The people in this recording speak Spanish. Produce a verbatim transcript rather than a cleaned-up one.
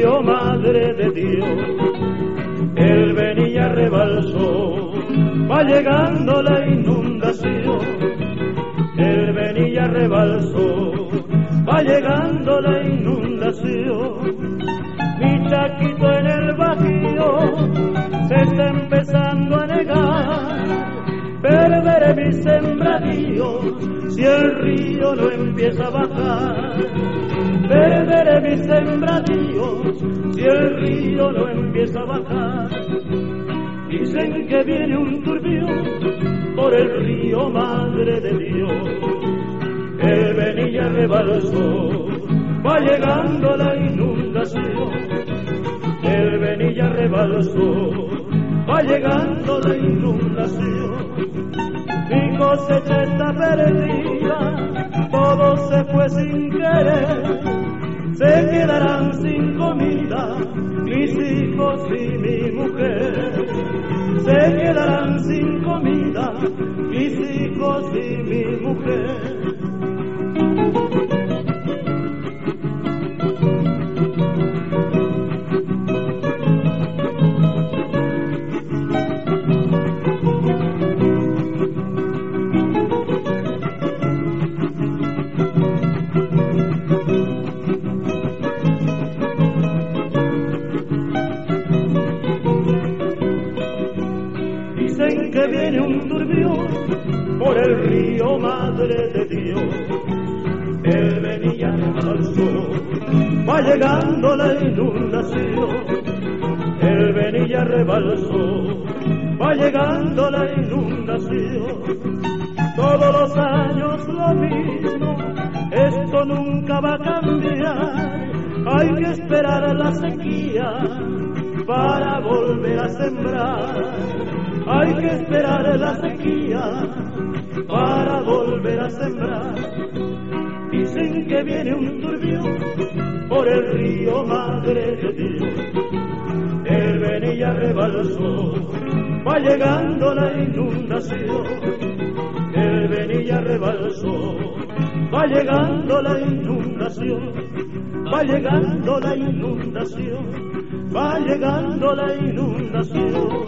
río, madre de Dios, él venía rebalsó, va llegando la inundación, él venía rebalsó, va llegando la inundación. Mi chaquito en el bajío se está empezando a negar, perderé mis sembradíos si el río no empieza a bajar, perderé mis sembradíos si el río no empieza a bajar. Dicen que viene un turbión por el río, madre de Dios, él venía rebalsó, va llegando la inundación, él venía rebalsó, va llegando la inundación. Mi cosecha está perdida, todo se fue sin querer, se quedarán sin comida mis hijos y mi mujer, se quedarán sin comida mis hijos y mi mujer. Dicen que viene un turbión por el río, madre de Dios, él venía rebalsó, va llegando la inundación, él venía rebalsó, va llegando la inundación. Todos los años lo mismo, esto nunca va a cambiar, hay que esperar a la sequía para volver a sembrar, hay que esperar a la sequía para volver a sembrar. Dicen que viene un turbión por el río, madre de Dios, él venía rebalsó, va llegando la inundación, él venía rebalsó, va llegando la inundación, va llegando la inundación, va llegando la inundación.